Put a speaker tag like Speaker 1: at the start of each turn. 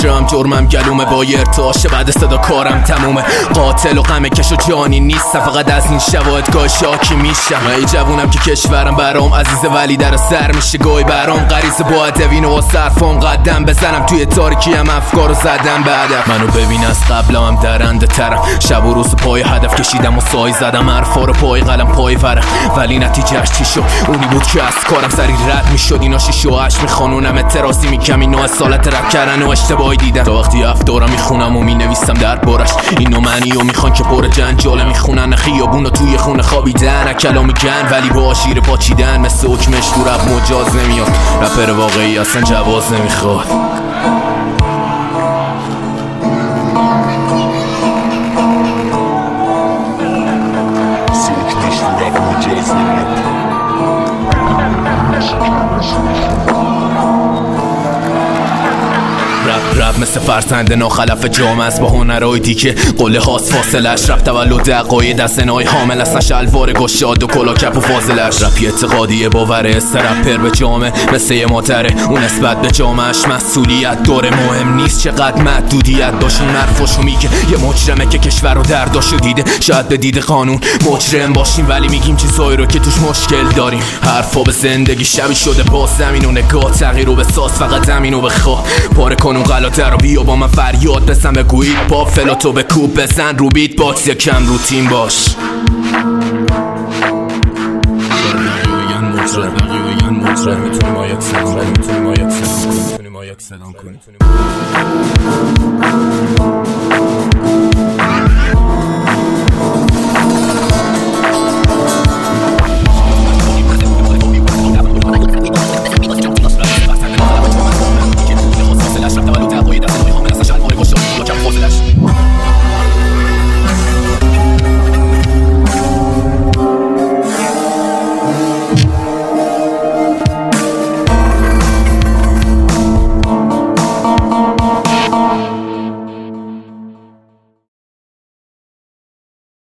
Speaker 1: مجرم جرمم گلومه با ارتعاش بعد صدا کارم تمومه قاتل و غم کش و جانی نیستم فقط از این شواهدگاه شاکی میشم ای جوونم که کشورم برام عزیز ولی در سر میشه گوی برام غریزه با ادوین و صرفام قدم بزنم توی تاریکیم افکارو زدم به هدف منو ببین از قبلم درنده ترم شب و روز پای هدف کشیدم و سای زدم حرفا رو پای قلم پای ورم ولی نتیجهش چی شد اونی بود که از کارم سری رد میشد اینا شیشه و هشت میخوانونم اعتراضی میکم اینو از سالت رد کردن و اشتباهی دیدم تا وقتی هفتارم میخونم و مینویسم در بارش اینو معنی و میخوان که پر جنجاله میخونن خیابون و توی خونه خوابیدن کلام میگن ولی با آشیر پاچیدن مثل حکمش تو رپ مجاز نمیاد رپر واقعی اصلا جواز نمیخواد رپ مثل فرزند ناخلف جامعه است با هنرهای دیگه قله هاست فاصلش رپ تولد عقاید از سنای حامل است شلوار گشاد و کلا کپ و فاضلش رپی اعتقادیه باوره رپر به جامعه مثل یه مادره اون نسبت به جامعهش مسئولیت داره مهم نیست چقدر محدودیت داشت اون حرفاشو میگه یه مجرمه که کشور رو درداشو دیده شاید به دید قانون مجرم باشیم ولی میگیم چیزایی رو که توش مشکل داریم حرفا به زندگی شبیه شده با زمین و نگاه تغییر رو بساز فقط زمین رو بخواه پاره کن اون غلطه رو بیا با من فریاد بزن بگویید پاپ فلاتو به کوب بزن رو بیت باکس یا کم روتین باش میتونی ما یک سلام کنی